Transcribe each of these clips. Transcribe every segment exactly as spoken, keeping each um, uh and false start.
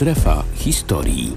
Strefa historii.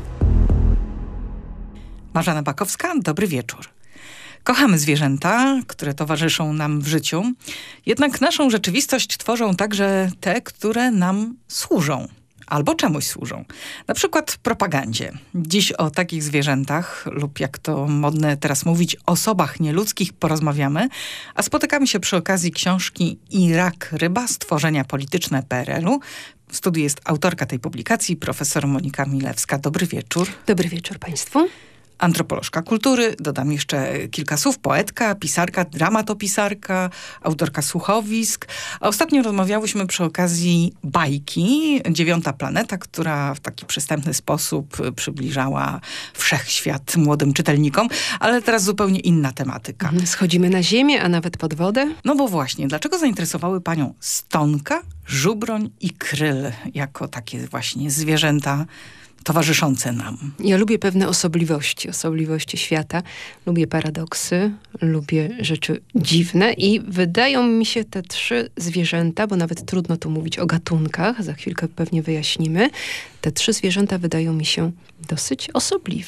Marzena Bakowska, dobry wieczór. Kochamy zwierzęta, które towarzyszą nam w życiu, jednak naszą rzeczywistość tworzą także te, które nam służą. Albo czemuś służą. Na przykład propagandzie. Dziś o takich zwierzętach lub, jak to modne teraz mówić, osobach nieludzkich porozmawiamy, a spotykamy się przy okazji książki Irak Ryba, stworzenia polityczne P R L u. W studiu jest autorka tej publikacji, profesor Monika Milewska. Dobry wieczór. Dobry wieczór Państwu. Antropolożka kultury, dodam jeszcze kilka słów, poetka, pisarka, dramatopisarka, autorka słuchowisk. A ostatnio rozmawiałyśmy przy okazji bajki Dziewiąta planeta, która w taki przystępny sposób przybliżała wszechświat młodym czytelnikom, ale teraz zupełnie inna tematyka. Schodzimy na ziemię, a nawet pod wodę. No bo właśnie, dlaczego zainteresowały panią stonka, żubroń i kryl jako takie właśnie zwierzęta towarzyszące nam? Ja lubię pewne osobliwości, osobliwości świata. Lubię paradoksy, lubię rzeczy dziwne i wydają mi się te trzy zwierzęta, bo nawet trudno tu mówić o gatunkach, za chwilkę pewnie wyjaśnimy. Te trzy zwierzęta wydają mi się dosyć osobliwe.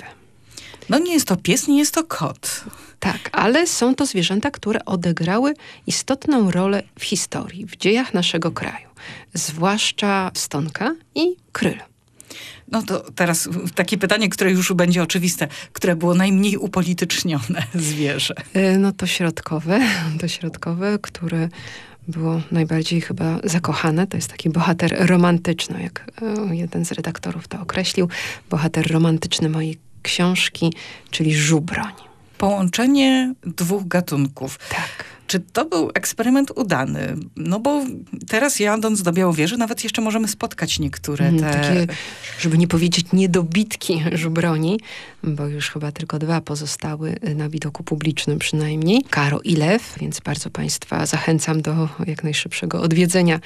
No nie jest to pies, nie jest to kot. Tak, ale są to zwierzęta, które odegrały istotną rolę w historii, w dziejach naszego kraju. Zwłaszcza stonka i kryl. No to teraz takie pytanie, które już będzie oczywiste. Które było najmniej upolitycznione zwierzę? No to środkowe, to środkowe, które było najbardziej chyba zakochane. To jest taki bohater romantyczny, jak jeden z redaktorów to określił. Bohater romantyczny mojej książki, czyli żubroń. Połączenie dwóch gatunków. Tak. Czy to był eksperyment udany? No bo teraz jadąc do Białowieży nawet jeszcze możemy spotkać niektóre te... Takie, żeby nie powiedzieć niedobitki żubroni, bo już chyba tylko dwa pozostały na widoku publicznym przynajmniej. Karo i lew, więc bardzo Państwa zachęcam do jak najszybszego odwiedzenia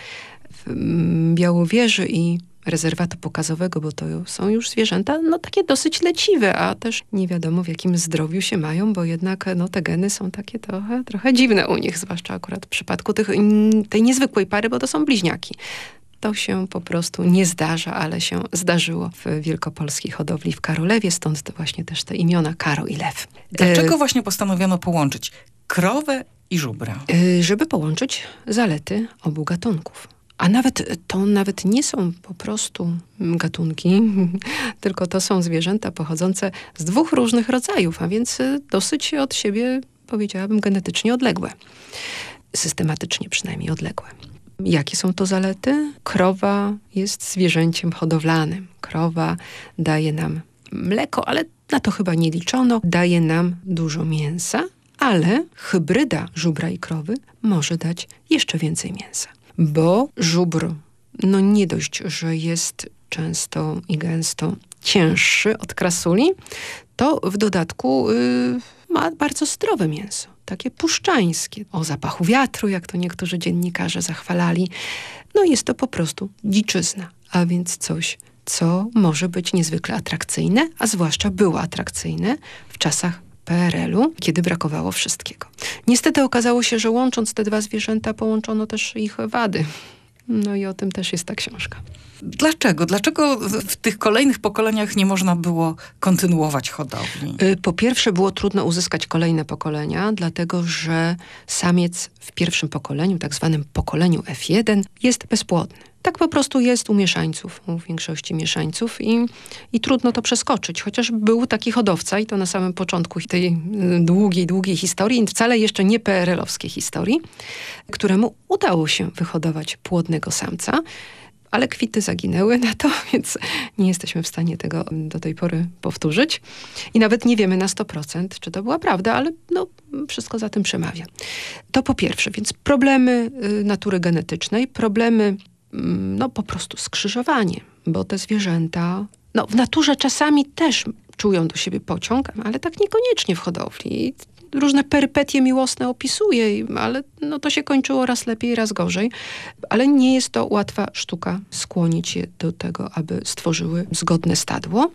Białowieży i rezerwatu pokazowego, bo to są już zwierzęta no takie dosyć leciwe, a też nie wiadomo w jakim zdrowiu się mają, bo jednak no, te geny są takie trochę, trochę dziwne u nich, zwłaszcza akurat w przypadku tych, tej niezwykłej pary, bo to są bliźniaki. To się po prostu nie zdarza, ale się zdarzyło w wielkopolskiej hodowli w Karolewie, stąd to właśnie też te imiona Karo i Lew. Dlaczego e... właśnie postanowiono połączyć krowę i żubra? E, żeby połączyć zalety obu gatunków. A nawet to nawet nie są po prostu gatunki, tylko to są zwierzęta pochodzące z dwóch różnych rodzajów, a więc dosyć od siebie, powiedziałabym, genetycznie odległe. Systematycznie przynajmniej odległe. Jakie są to zalety? Krowa jest zwierzęciem hodowlanym. Krowa daje nam mleko, ale na to chyba nie liczono. Daje nam dużo mięsa, ale hybryda żubra i krowy może dać jeszcze więcej mięsa. Bo żubr, no nie dość, że jest często i gęsto cięższy od krasuli, to w dodatku yy, ma bardzo zdrowe mięso, takie puszczańskie, o zapachu wiatru, jak to niektórzy dziennikarze zachwalali. No jest to po prostu dziczyzna, a więc coś, co może być niezwykle atrakcyjne, a zwłaszcza było atrakcyjne w czasach P R L u, kiedy brakowało wszystkiego. Niestety okazało się, że łącząc te dwa zwierzęta połączono też ich wady. No i o tym też jest ta książka. Dlaczego? Dlaczego w tych kolejnych pokoleniach nie można było kontynuować hodowli? Po pierwsze było trudno uzyskać kolejne pokolenia, dlatego że samiec w pierwszym pokoleniu, tak zwanym pokoleniu F jeden, jest bezpłodny. Tak po prostu jest u mieszańców, u większości mieszańców i, i trudno to przeskoczyć. Chociaż był taki hodowca i to na samym początku tej długiej, długiej historii, wcale jeszcze nie P R L owskiej historii, któremu udało się wyhodować płodnego samca, ale kwity zaginęły na to, więc nie jesteśmy w stanie tego do tej pory powtórzyć. I nawet nie wiemy na sto procent, czy to była prawda, ale no, wszystko za tym przemawia. To po pierwsze, więc problemy y, natury genetycznej, problemy no po prostu skrzyżowanie, bo te zwierzęta no, w naturze czasami też czują do siebie pociąg, ale tak niekoniecznie w hodowli. Różne perypetie miłosne opisuje, ale no, to się kończyło raz lepiej, raz gorzej. Ale nie jest to łatwa sztuka skłonić je do tego, aby stworzyły zgodne stadło.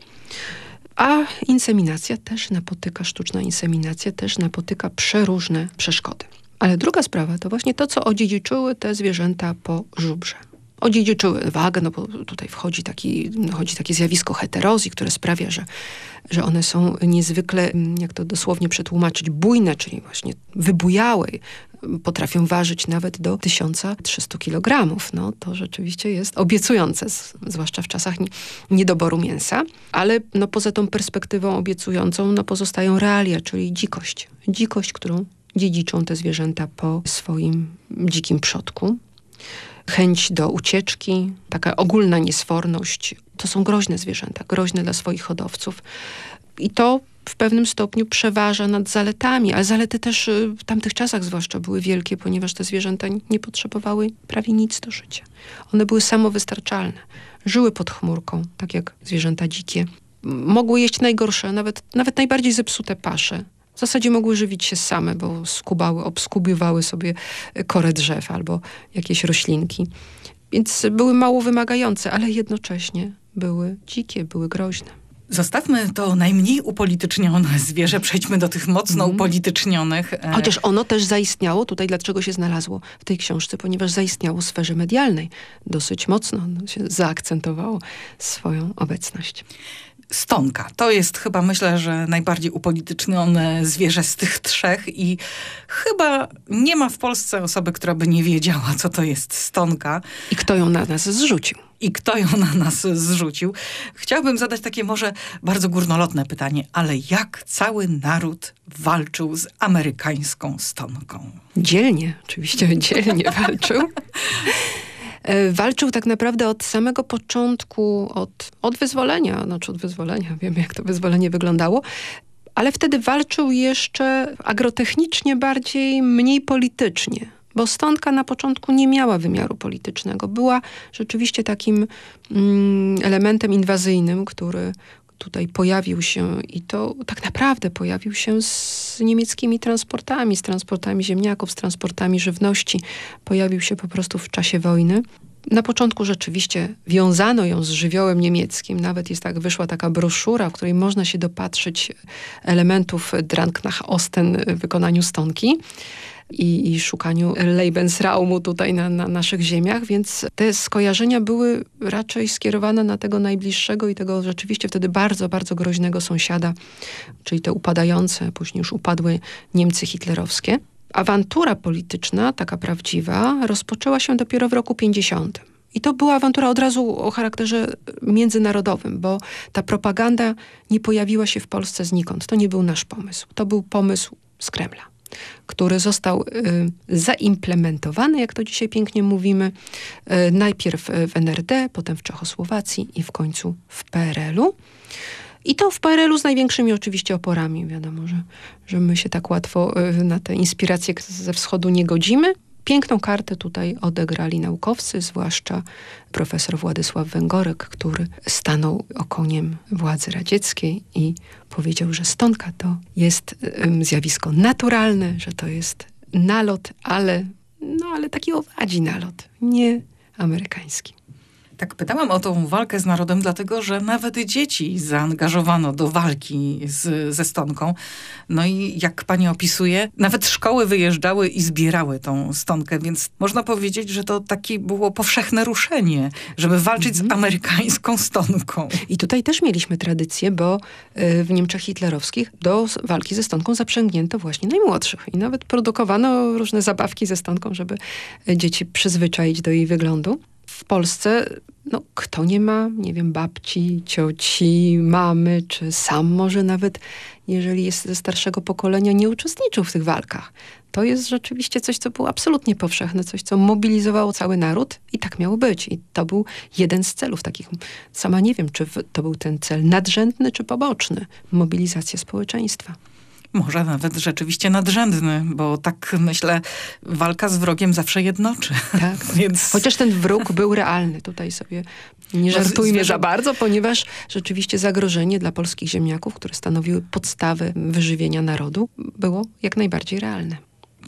A inseminacja też napotyka, sztuczna inseminacja też napotyka przeróżne przeszkody. Ale druga sprawa to właśnie to, co odziedziczyły te zwierzęta po żubrze. odziedziczyły wagę, no bo tutaj wchodzi, taki, wchodzi takie zjawisko heterozji, które sprawia, że, że one są niezwykle, jak to dosłownie przetłumaczyć, bujne, czyli właśnie wybujałe. Potrafią ważyć nawet do tysiąc trzysta kilogramów. No to rzeczywiście jest obiecujące, z, zwłaszcza w czasach nie, niedoboru mięsa. Ale no, poza tą perspektywą obiecującą no, pozostają realia, czyli dzikość. Dzikość, którą dziedziczą te zwierzęta po swoim dzikim przodku. Chęć do ucieczki, taka ogólna niesforność. To są groźne zwierzęta, groźne dla swoich hodowców. I to w pewnym stopniu przeważa nad zaletami, ale zalety też w tamtych czasach zwłaszcza były wielkie, ponieważ te zwierzęta nie potrzebowały prawie nic do życia. One były samowystarczalne. Żyły pod chmurką, tak jak zwierzęta dzikie. Mogły jeść najgorsze, nawet, nawet najbardziej zepsute pasze. W zasadzie mogły żywić się same, bo skubały, obskubywały sobie korę drzew albo jakieś roślinki. Więc były mało wymagające, ale jednocześnie były dzikie, były groźne. Zostawmy to najmniej upolitycznione zwierzę, przejdźmy do tych mocno mm. upolitycznionych. Chociaż ono też zaistniało, tutaj dlaczego się znalazło w tej książce, ponieważ zaistniało w sferze medialnej. Dosyć mocno ono się zaakcentowało swoją obecność. Stonka. To jest chyba, myślę, że najbardziej upolitycznione zwierzę z tych trzech i chyba nie ma w Polsce osoby, która by nie wiedziała, co to jest stonka. I kto ją na nas zrzucił. I kto ją na nas zrzucił. Chciałbym zadać takie może bardzo górnolotne pytanie, ale jak cały naród walczył z amerykańską stonką? Dzielnie, oczywiście dzielnie walczył. Walczył tak naprawdę od samego początku, od, od wyzwolenia, znaczy od wyzwolenia, wiemy jak to wyzwolenie wyglądało, ale wtedy walczył jeszcze agrotechnicznie bardziej, mniej politycznie, bo stonka na początku nie miała wymiaru politycznego. Była rzeczywiście takim mm, elementem inwazyjnym, który tutaj pojawił się i to tak naprawdę pojawił się z niemieckimi transportami, z transportami ziemniaków, z transportami żywności. Pojawił się po prostu w czasie wojny. Na początku rzeczywiście wiązano ją z żywiołem niemieckim. Nawet jest tak, wyszła taka broszura, w której można się dopatrzyć elementów Drang nach Osten w wykonaniu stonki. I, i szukaniu Lebensraumu tutaj na, na naszych ziemiach, więc te skojarzenia były raczej skierowane na tego najbliższego i tego rzeczywiście wtedy bardzo, bardzo groźnego sąsiada, czyli te upadające, później już upadłe Niemcy hitlerowskie. Awantura polityczna, taka prawdziwa, rozpoczęła się dopiero w roku pięćdziesiątym. I to była awantura od razu o charakterze międzynarodowym, bo ta propaganda nie pojawiła się w Polsce znikąd. To nie był nasz pomysł. To był pomysł z Kremla, który został y, zaimplementowany, jak to dzisiaj pięknie mówimy, y, najpierw w N R D, potem w Czechosłowacji i w końcu w P R L-u. I to w P R L-u z największymi oczywiście oporami. Wiadomo, że, że my się tak łatwo y, na te inspiracje ze wschodu nie godzimy. Piękną kartę tutaj odegrali naukowcy, zwłaszcza profesor Władysław Węgorek, który stanął okoniem władzy radzieckiej i powiedział, że stonka to jest um, zjawisko naturalne, że to jest nalot, ale, no, ale taki owadzi nalot, nie amerykański. Tak pytałam o tą walkę z narodem, dlatego że nawet dzieci zaangażowano do walki z, ze stonką. No i jak pani opisuje, nawet szkoły wyjeżdżały i zbierały tą stonkę, więc można powiedzieć, że to takie było powszechne ruszenie, żeby walczyć mm. z amerykańską stonką. I tutaj też mieliśmy tradycję, bo y, w Niemczech hitlerowskich do walki ze stonką zaprzęgnięto właśnie najmłodszych. I nawet produkowano różne zabawki ze stonką, żeby dzieci przyzwyczaić do jej wyglądu. W Polsce, no kto nie ma, nie wiem, babci, cioci, mamy, czy sam może nawet, jeżeli jest ze starszego pokolenia, nie uczestniczył w tych walkach. To jest rzeczywiście coś, co było absolutnie powszechne, coś, co mobilizowało cały naród i tak miało być. I to był jeden z celów takich. Sama nie wiem, czy to był ten cel nadrzędny, czy poboczny. Mobilizacja społeczeństwa. Może nawet rzeczywiście nadrzędny, bo tak myślę, walka z wrogiem zawsze jednoczy. Tak, więc... chociaż ten wróg był realny. Tutaj sobie nie żartujmy za bardzo, ponieważ rzeczywiście zagrożenie dla polskich ziemniaków, które stanowiły podstawę wyżywienia narodu, było jak najbardziej realne.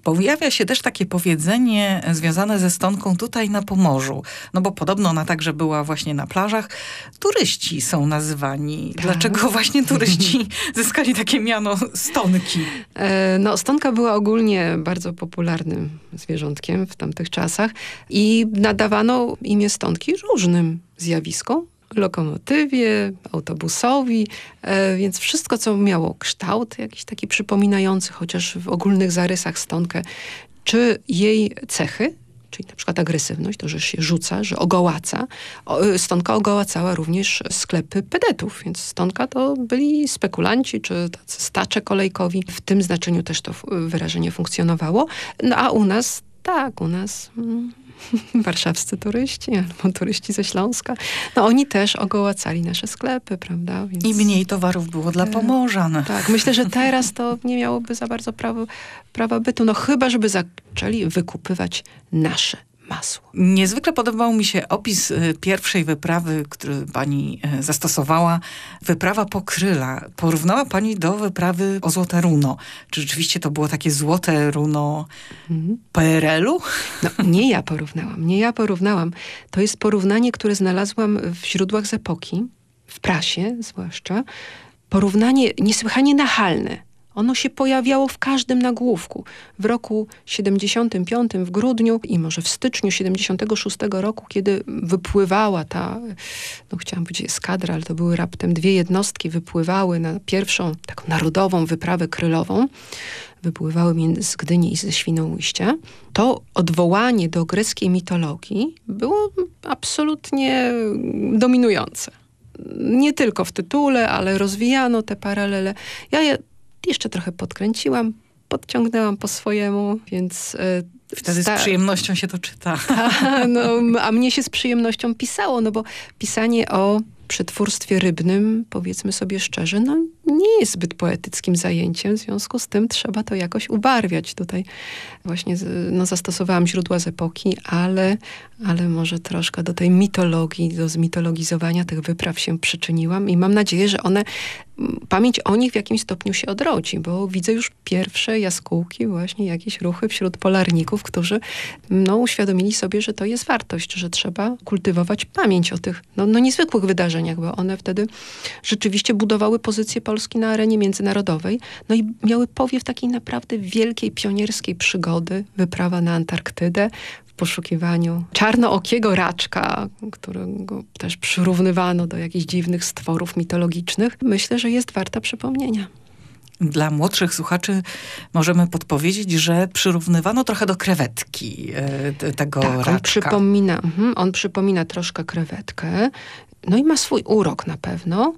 Pojawia się też takie powiedzenie związane ze stonką tutaj na Pomorzu. No bo podobno ona także była właśnie na plażach. Turyści są nazywani. Tak. Dlaczego właśnie turyści zyskali takie miano stonki? E, no, stonka była ogólnie bardzo popularnym zwierzątkiem w tamtych czasach i nadawano imię stonki różnym zjawiskom. Lokomotywie, autobusowi, e, więc wszystko, co miało kształt jakiś taki przypominający, chociaż w ogólnych zarysach stonkę, czy jej cechy, czyli na przykład agresywność, to, że się rzuca, że ogołaca. O, stonka ogołacała również sklepy pedetów, więc stonka to byli spekulanci, czy tacy stacze kolejkowi. W tym znaczeniu też to wyrażenie funkcjonowało. No a u nas, tak, u nas... Mm, warszawscy turyści albo turyści ze Śląska. No oni też ogołacali nasze sklepy, prawda? Więc... I mniej towarów było dla Pomorzan. Tak, myślę, że teraz to nie miałoby za bardzo prawo, prawa bytu. No chyba, żeby zaczęli wykupywać nasze masło. Niezwykle podobał mi się opis y, pierwszej wyprawy, który pani y, zastosowała. Wyprawa Pokryla. Porównała pani do wyprawy o Złote Runo. Czy rzeczywiście to było takie złote runo mhm. P R L-u? No, nie ja porównałam. Nie ja porównałam. To jest porównanie, które znalazłam w źródłach z epoki, w prasie zwłaszcza. Porównanie niesłychanie nachalne. Ono się pojawiało w każdym nagłówku. W roku siedemdziesiątym piątym w grudniu i może w styczniu siedemdziesiątego szóstego roku, kiedy wypływała ta, no chciałam powiedzieć eskadra, ale to były raptem dwie jednostki, wypływały na pierwszą taką narodową wyprawę krylową, wypływały z Gdyni i ze Świnoujścia. To odwołanie do greckiej mitologii było absolutnie dominujące. Nie tylko w tytule, ale rozwijano te paralele. Ja je jeszcze trochę podkręciłam, podciągnęłam po swojemu, więc... E, Wtedy sta- z przyjemnością się to czyta. A, no, a mnie się z przyjemnością pisało, no bo pisanie o przetwórstwie rybnym, powiedzmy sobie szczerze, no nie jest zbyt poetyckim zajęciem, w związku z tym trzeba to jakoś ubarwiać. Tutaj właśnie no, zastosowałam źródła z epoki, ale, ale może troszkę do tej mitologii, do zmitologizowania tych wypraw się przyczyniłam i mam nadzieję, że one, pamięć o nich w jakimś stopniu się odrodzi, bo widzę już pierwsze jaskółki, właśnie jakieś ruchy wśród polarników, którzy no, uświadomili sobie, że to jest wartość, że trzeba kultywować pamięć o tych no, no, niezwykłych wydarzeniach, bo one wtedy rzeczywiście budowały pozycję Polski na arenie międzynarodowej, no i miały powiew takiej naprawdę wielkiej, pionierskiej przygody, wyprawa na Antarktydę, w poszukiwaniu czarnookiego raczka, którego też przyrównywano do jakichś dziwnych stworów mitologicznych. Myślę, że jest warta przypomnienia. Dla młodszych słuchaczy możemy podpowiedzieć, że przyrównywano trochę do krewetki e, tego tak, raczka. On przypomina, mhm, on przypomina troszkę krewetkę. No i ma swój urok na pewno,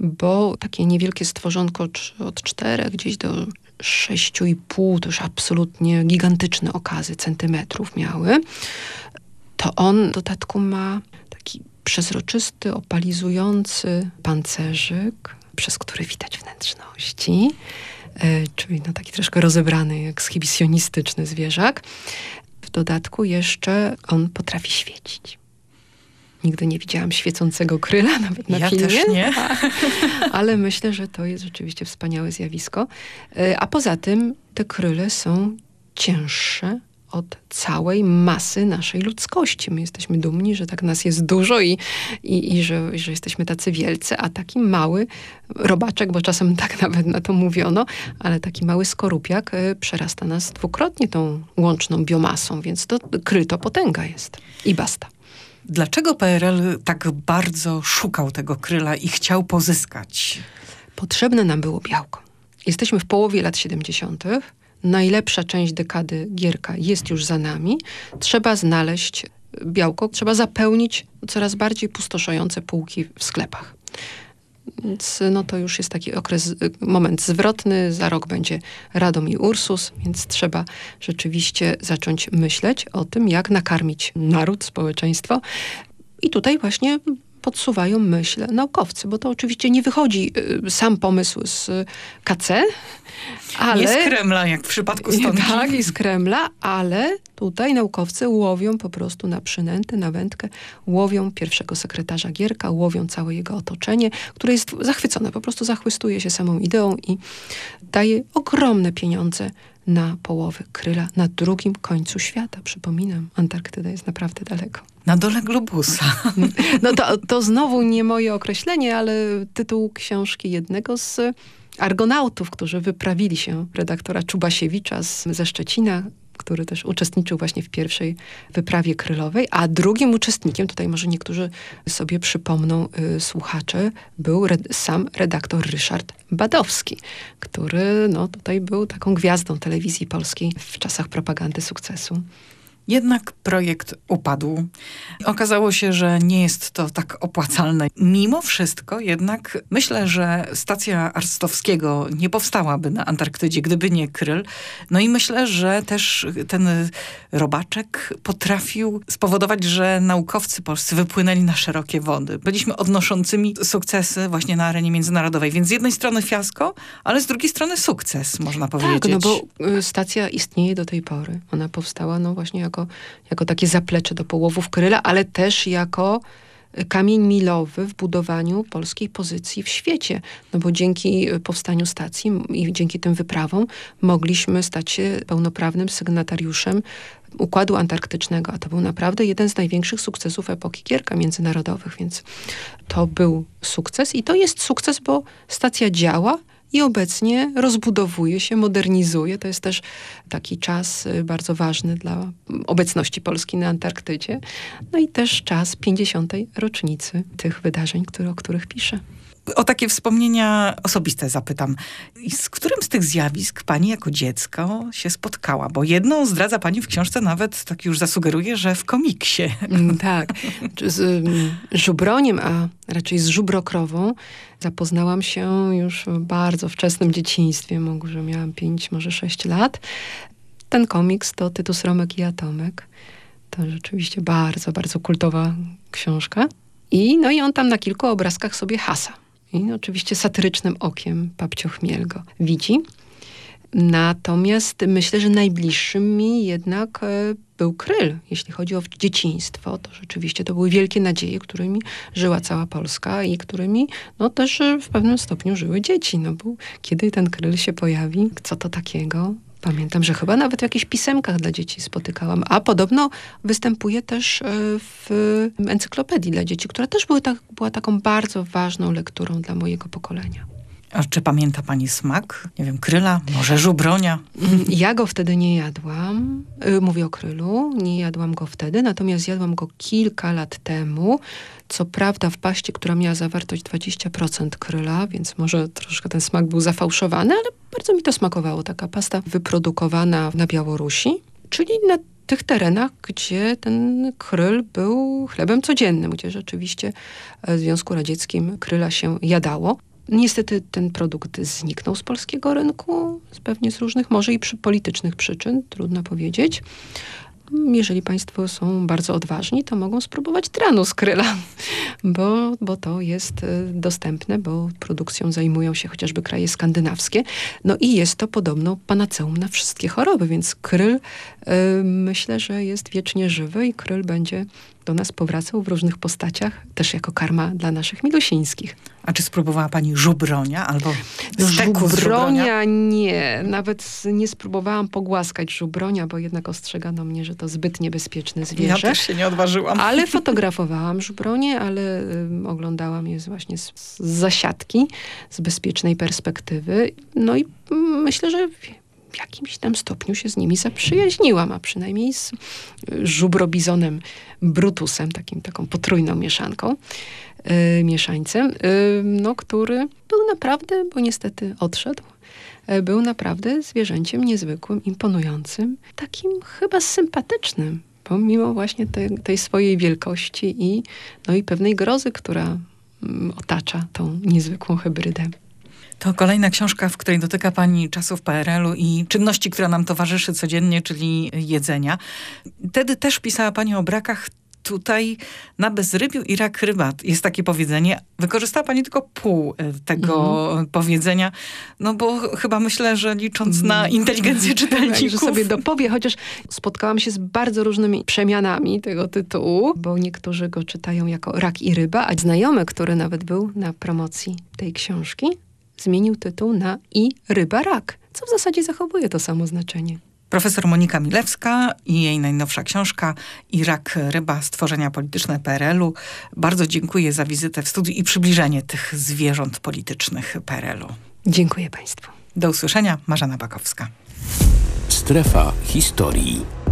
bo takie niewielkie stworzonko od czterech gdzieś do sześciu i pół, to już absolutnie gigantyczne okazy centymetrów miały. To on w dodatku ma taki przezroczysty, opalizujący pancerzyk, przez który widać wnętrzności, yy, czyli no taki troszkę rozebrany, ekshibicjonistyczny zwierzak. W dodatku jeszcze on potrafi świecić. Nigdy nie widziałam świecącego kryla, nawet na ja filmie. Też nie. Ale myślę, że to jest rzeczywiście wspaniałe zjawisko. A poza tym te kryle są cięższe od całej masy naszej ludzkości. My jesteśmy dumni, że tak nas jest dużo i, i, i że, że jesteśmy tacy wielcy, a taki mały robaczek, bo czasem tak nawet na to mówiono, ale taki mały skorupiak y, przerasta nas dwukrotnie tą łączną biomasą, więc to kryl to potęga jest. I basta. Dlaczego P R L tak bardzo szukał tego kryla i chciał pozyskać? Potrzebne nam było białko. Jesteśmy w połowie lat siedemdziesiątych. Najlepsza część dekady Gierka jest już za nami. Trzeba znaleźć białko, trzeba zapełnić coraz bardziej pustoszejące półki w sklepach. Więc no to już jest taki okres, moment zwrotny. Za rok będzie Radom i Ursus, więc trzeba rzeczywiście zacząć myśleć o tym, jak nakarmić naród, społeczeństwo. I tutaj właśnie podsuwają myśl naukowcy, bo to oczywiście nie wychodzi y, sam pomysł z K C, ale... Nie z Kremla, jak w przypadku stonki. Tak, i z Kremla, ale tutaj naukowcy łowią po prostu na przynętę, na wędkę, łowią pierwszego sekretarza Gierka, łowią całe jego otoczenie, które jest zachwycone, po prostu zachwystuje się samą ideą i daje ogromne pieniądze na połowy Kryla na drugim końcu świata. Przypominam, Antarktyda jest naprawdę daleko. Na dole globusa. No to, to znowu nie moje określenie, ale tytuł książki jednego z argonautów, którzy wyprawili się, redaktora Czubasiewicza z, ze Szczecina, który też uczestniczył właśnie w pierwszej wyprawie krylowej, a drugim uczestnikiem, tutaj może niektórzy sobie przypomną y, słuchacze, był red, sam redaktor Ryszard Badowski, który no, tutaj był taką gwiazdą telewizji polskiej w czasach propagandy sukcesu. Jednak projekt upadł. Okazało się, że nie jest to tak opłacalne. Mimo wszystko jednak myślę, że stacja Arstowskiego nie powstałaby na Antarktydzie, gdyby nie Kryl. No i myślę, że też ten robaczek potrafił spowodować, że naukowcy polscy wypłynęli na szerokie wody. Byliśmy odnoszącymi sukcesy właśnie na arenie międzynarodowej. Więc z jednej strony fiasko, ale z drugiej strony sukces, można powiedzieć. Tak, no bo stacja istnieje do tej pory. Ona powstała no właśnie jako, jako takie zaplecze do połowów Kryla, ale też jako kamień milowy w budowaniu polskiej pozycji w świecie. No bo dzięki powstaniu stacji i dzięki tym wyprawom mogliśmy stać się pełnoprawnym sygnatariuszem Układu Antarktycznego, a to był naprawdę jeden z największych sukcesów epoki gier międzynarodowych, więc to był sukces i to jest sukces, bo stacja działa i obecnie rozbudowuje się, modernizuje. To jest też taki czas bardzo ważny dla obecności Polski na Antarktydzie. No i też czas pięćdziesiątej rocznicy tych wydarzeń, które, o których piszę. O takie wspomnienia osobiste zapytam. Z którym z tych zjawisk pani jako dziecko się spotkała? Bo jedną zdradza pani w książce, nawet tak już zasugeruje, że w komiksie. Mm, tak. Z um, żubroniem, a raczej z żubrokrową zapoznałam się już w bardzo wczesnym dzieciństwie. Może miałam pięć, może sześć lat. Ten komiks to Tytus, Romek i Atomek. To rzeczywiście bardzo, bardzo kultowa książka. I, no i on tam na kilku obrazkach sobie hasa. I oczywiście satyrycznym okiem Papcio Chmiel go widzi. Natomiast myślę, że najbliższym mi jednak e, był Kryl. Jeśli chodzi o dzieciństwo, to rzeczywiście to były wielkie nadzieje, którymi żyła cała Polska i którymi no, też w pewnym stopniu żyły dzieci. No bo kiedy ten Kryl się pojawi, co to takiego? Pamiętam, że chyba nawet w jakichś pisemkach dla dzieci spotykałam. A podobno występuje też w encyklopedii dla dzieci, która też była, tak, była taką bardzo ważną lekturą dla mojego pokolenia. A czy pamięta pani smak? Nie wiem, Kryla, może żubronia? Ja go wtedy nie jadłam. Mówię o Krylu. Nie jadłam go wtedy, natomiast jadłam go kilka lat temu. Co prawda w paście, która miała zawartość dwadzieścia procent Kryla, więc może troszkę ten smak był zafałszowany, ale bardzo mi to smakowało. Taka pasta wyprodukowana na Białorusi, czyli na tych terenach, gdzie ten Kryl był chlebem codziennym, gdzie rzeczywiście w Związku Radzieckim Kryla się jadało. Niestety ten produkt zniknął z polskiego rynku, pewnie z różnych, może i przy politycznych przyczyn, trudno powiedzieć. Jeżeli państwo są bardzo odważni, to mogą spróbować tranu z Kryla, bo, bo to jest dostępne, bo produkcją zajmują się chociażby kraje skandynawskie. No i jest to podobno panaceum na wszystkie choroby, więc Kryl y, myślę, że jest wiecznie żywy i Kryl będzie do nas powracał w różnych postaciach, też jako karma dla naszych milusińskich. A czy spróbowała pani żubronia albo steku z żubronia? Nie. Nawet nie spróbowałam pogłaskać żubronia, bo jednak ostrzegano mnie, że to zbyt niebezpieczne zwierzę. Ja też się nie odważyłam. Ale fotografowałam żubronie, ale y, oglądałam je właśnie z, z zasiadki, z bezpiecznej perspektywy. No i y, myślę, że w jakimś tam stopniu się z nimi zaprzyjaźniłam, a przynajmniej z żubrobizonem Brutusem, takim, taką potrójną mieszanką, yy, mieszańcem, yy, no, który był naprawdę, bo niestety odszedł, yy, był naprawdę zwierzęciem niezwykłym, imponującym, takim chyba sympatycznym, pomimo właśnie te, tej swojej wielkości i, no, i pewnej grozy, która yy, otacza tą niezwykłą hybrydę. To kolejna książka, w której dotyka pani czasów P R L u i czynności, która nam towarzyszy codziennie, czyli jedzenia. Wtedy też pisała pani o brakach. Tutaj na bezrybiu i rak rybat jest takie powiedzenie. Wykorzystała pani tylko pół tego mm. powiedzenia, no bo chyba myślę, że licząc mm. na inteligencję czytelników. Że sobie dopowie, chociaż spotkałam się z bardzo różnymi przemianami tego tytułu, bo niektórzy go czytają jako rak i ryba, a znajomy, który nawet był na promocji tej książki, zmienił tytuł na I ryba rak, co w zasadzie zachowuje to samo znaczenie. Profesor Monika Milewska i jej najnowsza książka I rak, ryba, stworzenia polityczne P R L u. Bardzo dziękuję za wizytę w studiu i przybliżenie tych zwierząt politycznych P R L u. Dziękuję Państwu. Do usłyszenia. Marzena Bakowska. Strefa historii.